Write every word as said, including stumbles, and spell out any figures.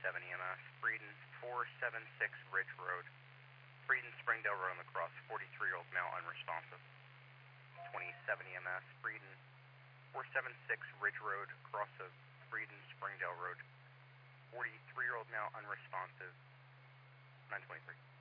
twenty-seven E M S, Breeden, four seventy-six Ridge Road. Breeden, Springdale Road on the cross, forty-three-year-old male unresponsive. twenty-seven E M S, Breeden, four seventy-six Ridge Road, cross of Breeden, Springdale Road. forty-three-year-old male unresponsive, nine twenty-three.